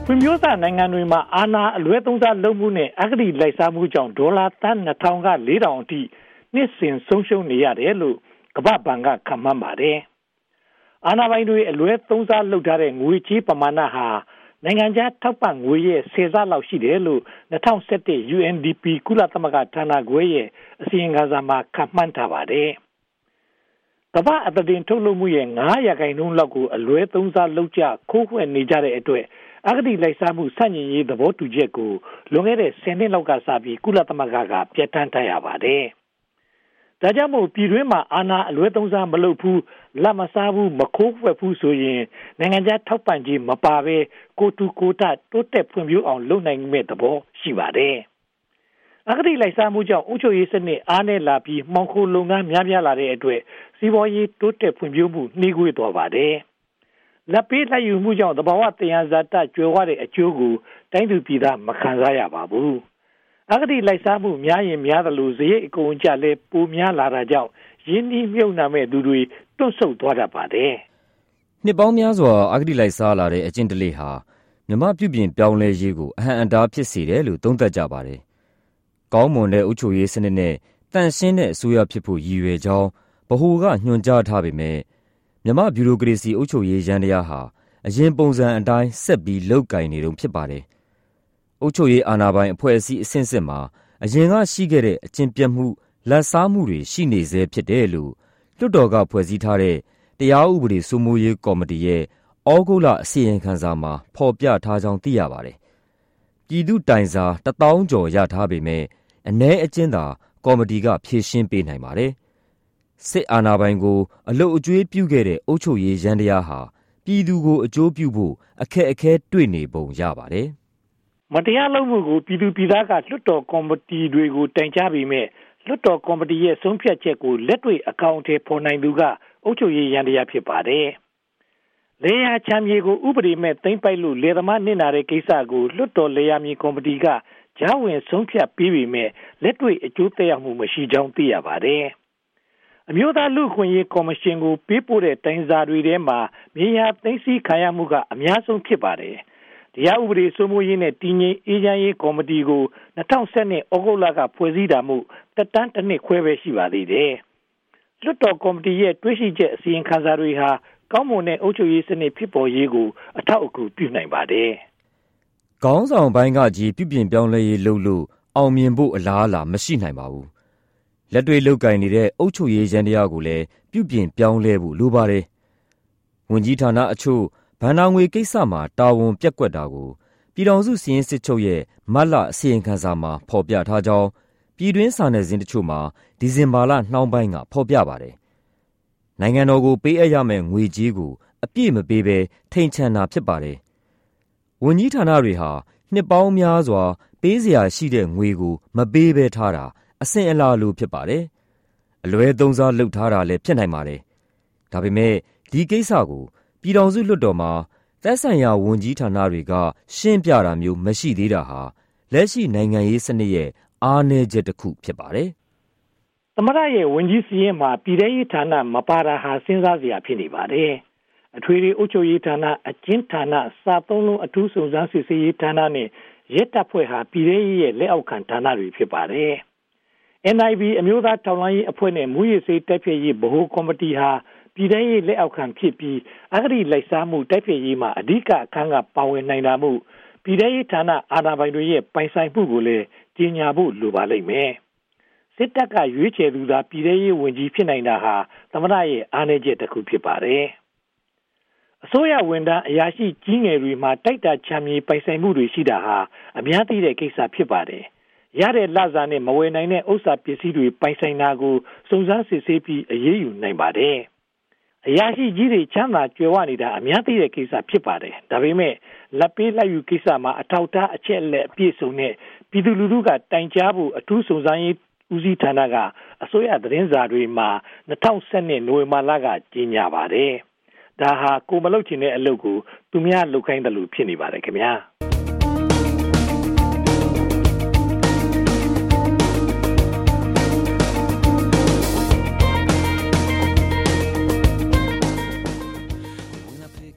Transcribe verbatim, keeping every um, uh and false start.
ဖွံ့ဖြိုးစနိုင်ငံတွေမှာအာဏာအလွဲသုံးစားလုပ်မှုနဲ့အဂတိလိုက်စားမှုကြောင့်ဒေါ်လာသန်းနှစ်ထောင်ကလေးထောင်အထိနှစ်စဉ်ဆုံးရှုံးနေရတယ်လို့ကမ္ဘာ့ဘဏ်ကခန့်မှန်းပါတယ်။အာဏာပိုင်တွေအလွဲသုံးစားလုပ်ထားတဲ့ငွေကြေးပမာဏဟာနိုင်ငံခြားထောက်ပံ့ငွေရဲ့ဆယ်ဆလောက်ရှိတယ်လို့၂၀၁၁ ယူ အန် ဒီ ပီ ကုလသမဂ္ဂဌာနခွဲရဲ့အစီရင်ခံစာမှာခန့်မှန်းထားပါတယ်။ကမ္ဘာအသားတင်ထုတ်လုပ်မှုရဲ့၅ရာခိုင်နှုန်းလောက်ကိုအလွဲသုံးစားလုပ်ကြခိုးဝှက်နေကြတဲ့အတွက်အဂတိလိုက်စားမှုဆန့်ကျင်ရေးသဘောတူချက်ကိုလွန်ခဲ့တဲ့ဆယ်နှစ်လောက်ကစပြီးကုလသမဂ္ဂကပြဋ္ဌာန်းထားရပါတယ်။ဒါကြောင့်မို့ပြည်တွင်းမှာအာဏာအလွဲသုံးစားမလုပ်ဘူးလက်မစားဘူးမခိုးဝှက်ဘူးဆိုရင်နိုင်ငံခြားထောက်ပံ့ခြင်းမပါဘဲကိုတူကိုတတိုးတက်ဖွံ့ဖြိုးအောင်လုပ်နိုင်မဲ့သဘောရှိပါတယ်။အဂတိလိုက်စားမှုကြောင့်အုပ်ချုပ်ရေးစနစ်အားနည်းလာပြီးမှောင်ခိုလုပ်ငန်းများပြားလာတဲ့အတွက်စီးပွားရေးတိုးတက်ဖွံ့ဖြိုးမှုနှေးကွေးသွားပါတယ်။လက်ပေးလက်ယူမှုကြောင့်သဘာဝတရားဇာတကျွယ်ဝတဲ့အကျိုးကိုတိုင်းသူပြည်သားမခံစားရပါဘူး။အဂတိလိုက်စားမှုများရင်များသလိုစရိတ်အကုန်အကျလည်းပိုများလာတာကြောင့်ရင်းနှီးမြှုပ်နှံမဲ့သူတွေတွန့်ဆုတ်သွားတတ်ပါတယ်။နှစ်ပေါင်းများစွာအဂတိလိုက်စားလာတဲ့အကျင့်တလေဟာမြမပြုပြင်ပြောင်းလဲရေးကိုအဟံအတားဖြစ်စေတယ်လို့သုံးသပ်ကြပါတယ်။ကောင်းမွန်တဲ့အုပ်ချုပ်ရေးစနစ်နဲ့တန်ရှင်းတဲ့အစိုးရဖြစ်ဖို့ရည်ရွယ်ကြောင်းဗဟိုကညွှန်ကြားထားပေမဲ့မြမဗျူရိုကရေစီအုပ်ချုပ်ရေးယန္တရားဟာအရင်ပုံစံအတိုင်းဆက်ပြီးလုပ်ကိုင်နေတုန်းဖြစ်ပါတယ်။အုပ်ချုပ်ရေးအာဏာပိုင်အဖွဲ့အစည်းအဆင့်ဆင့်မှာအရင်ကရှိခဲ့တဲ့အကျင့်ပြတ်မှုလက်စားမှုတွေရှိနေသေးဖြစ်တယ်လို့လွှတ်တော်ကဖွဲ့စည်းထားတဲ့တရားဥပဒေစိုးမိုးရေးကော်မတီရဲ့ဩဂုတ်လအစီရင်ခံစာမှာဖော်ပြထားကြောင်းသိရပါတယ်။ပြည်သူတိုင်စာတစ်သောင်းကျော်ရထားပေမဲ့အ ਨੇ အကျဉ်းသာကော်မတီကဖြေရှင်းပေးနိုင်ပါတယ်။စစ်အာဏာပိုင်ကိုအလုတ်အကျွေးပြုခဲ့တဲ့အုပ်ချုပ်ရေးယန္တရားဟာပြည်သူကိုအကျိုးပြုဖို့အခက်အခဲတွေ့နေပုံရပါတယ်။မတရားလုပ်မှုကိုပြည်သူပြည်သားကလွှတ်တော်ကော်မတီတွေကိုတိုင်ကြားပြီးမြဲလွှတ်တော်ကော်မတီရဲ့ဆုံးဖြတ်ချက်ကိုလက်တွေ့အကောင့်ထဲပေါ်နိုင်သူကအုပ်ချုပ်ရေးယန္တရားဖြစ်ပါတယ်။လေယာချမ်းမြေကိုဥပဒေမဲ့သိမ်းပိုက်လို့လေသမားနစ်နာတဲ့ကိစ္စကိုလွှတ်တော်လေယာမြေကော်မတီကကြားဝင်ဆုံးဖြတ်ပြီးပြီးမြဲလက်တွေ့အကျိုးသက်ရောက်မှုမရှိကြောင်းသိရပါတယ်။အမျိုးသားလူ့ခွင့်ရေးကော်မရှင်ကိုပေးပို့တဲ့တိုင်စာတွေထဲမှာမြေယာသိမ်းဆည်းခံရမှုကအများဆုံးဖြစ်ပါတယ်။တရားဥပဒေစိုးမိုးရေးနဲ့တည်ငြိမ်အေးချမ်းရေးကော်မတီကို၂၀၁၂ဩဂုတ်လကဖွဲ့စည်းတာမှုတက်တန်းတစ်နှစ်ခွဲပဲရှိပါသေးတယ်။လွှတ်တော်ကော်မတီရဲ့တွေးရှိချက်အစီရင်ခံစာတွေဟာကောင်းမွန်တဲ့အုပ်ချုပ်ရေးစနစ်ဖြစ်ပေါ်ရေးကိုအထောက်အကူပြုနိုင်ပါတယ်။ခေါင်းဆောင်ပိုင်းကကြီးပြုပြင်ပြောင်းလဲရေးလုပ်လို့အောင်မြင်ဖို့အလားအလာမရှိနိုင်ပါဘူး။လက်တွေ့လုပ်ကိုင်နေတဲ့အုပ်ချုပ်ရေးယန္တရားကိုလည်းပြုပြင်ပြောင်းလဲဖို့လိုပါတယ်။ဝန်ကြီးဌာနအချို့ဘဏ္ဍာငွေကိစ္စမှာတာဝန်ပြက်ကွက်တာကိုပြည်ထောင်စုစီရင်စစ်ချုပ်ရဲ့မတ်လအစီရင်ခံစာမှာဖော်ပြထားကြောင်းပြည်တွင်းစာနယ်ဇင်းတချို့မှာဒီဇင်ဘာလနှောင်းပိုင်းကဖော်ပြပါတယ်။နိုင်ငံတော်ကိုပေးအပ်ရမယ့်ငွေကြေးကိုအပြည့်မပေးဘဲထိန်ချန်တာဖြစ်ပါတယ်။ဝန်ကြီးဌာနတွေဟာနှစ်ပေါင်းများစွာပေးစရာရှိတဲ့ငွေကိုမပေးဘဲထားတာအဆင့်အလာလိုဖြစ်ပါတယ်။အလွဲသုံးစားလုပ်ထားတာလည်းဖြစ်နိုင်ပါတယ်။ဒါပေမဲ့ဒီကိစ္စကိုပြည်ထောင်စုလွှတ်တော်မှာသက်ဆိုင်ရာဝန်ကြီးဌာနတွေကရှင်းပြတာမျိုးမရှိသေးတာဟာလက်ရှိနိုင်ငံရေးစနစ်ရဲ့အားနည်းချက်တစ်ခုဖြစ်ပါတယ်။သမရရဲ့ဝန်ကြီးစီရင်မှာပြည်ထရေးဌာနမပါတာဟာစဉ်းစားစရာဖြစ်နေပါတယ်။အထွေထွေအုပ်ချုပ်ရေးဌာနအကျဉ်းဌာနစာသုံးလုံးအထူးစုံစမ်းစစ်ဆေးရေးဌာနနဲ့ရဲတပ်ဖွဲ့ဟာပြည်ထရေးရဲ့လက်အောက်ခံဌာနတွေဖြစ်ပါတယ်။ အန် အိုင် ဘီ အမျိုးသားထောက်လှမ်းရေးအဖွဲ့နဲ့မူရစ်စေးတိုက်ဖျက်ရေးဗဟိုကော်မတီဟာပြည်ထရေးလက်အောက်ခံဖြစ်ပြီးအဂတိလိုက်စားမှုတိုက်ဖျက်ရေးမှာအဓိကအခန်းကပါဝင်နိုင်တာမှုပြည်ထရေးဌာနအာဏာပိုင်တွေရဲ့ပိုင်ဆိုင်မှုကိုလည်းကြီးညာဖို့လိုပါလိမ့်မယ်။စစ်တပ်ကရွေးချယ်သူသာပြည်ထရေးဝန်ကြီးဖြစ်နိုင်တာဟာသမရရဲ့အားနည်းချက်တစ်ခုဖြစ်ပါတယ်။အစိုးရဝန်ထမ်းအရာရှိကြီးငယ်တွေမှာတိုက်တာချမ်းမြေပိုင်ဆိုင်မှုတွေရှိတာဟာအများသိတဲ့ကိစ္စဖြစ်ပါတယ်။ရတဲ့လစာနဲ့မဝယ်နိုင်တဲ့ဥစ္စာပစ္စည်းတွေပိုင်ဆိုင်တာကိုစုံစမ်းစစ်ဆေးပြီးအရေးယူနိုင်ပါတယ်။အရာရှိကြီးတွေချမ်းသာကြွယ်ဝနေတာအများသိတဲ့ကိစ္စဖြစ်ပါတယ်။ဒါပေမဲ့လက်ပေးလက်ယူကိစ္စမှာအထောက်အထားအချက်အလက်အပြည့်စုံနဲ့ပြည်သူလူထုကတိုင်ကြားဖို့အထူးစုံစမ်းရေးဦးစီးဌာနကအစိုးရသတင်းစာတွေမှာ၂၀၁၂နိုဝင်ဘာလကကြေညာပါတယ်။ဒါဟာကိုမလုပ်ချင်တဲ့အလုပ်ကိုသူများလုပ်ခိုင်းတယ်လို့ဖြစ်နေပါတယ်ခင်ဗျာ။